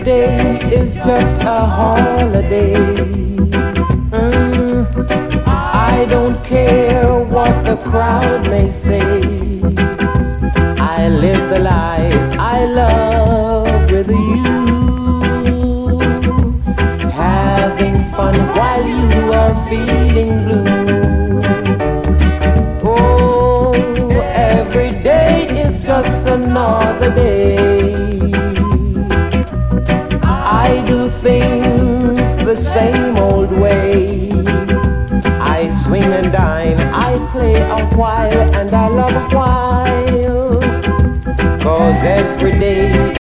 day is just a holiday. I don't care what the crowd may say. I live the life I love with you, having fun while you are feeling blue. Oh, every day is just another day. I do things the same old way. I swing and dine, I play a while, and I love a while. 'Cause every day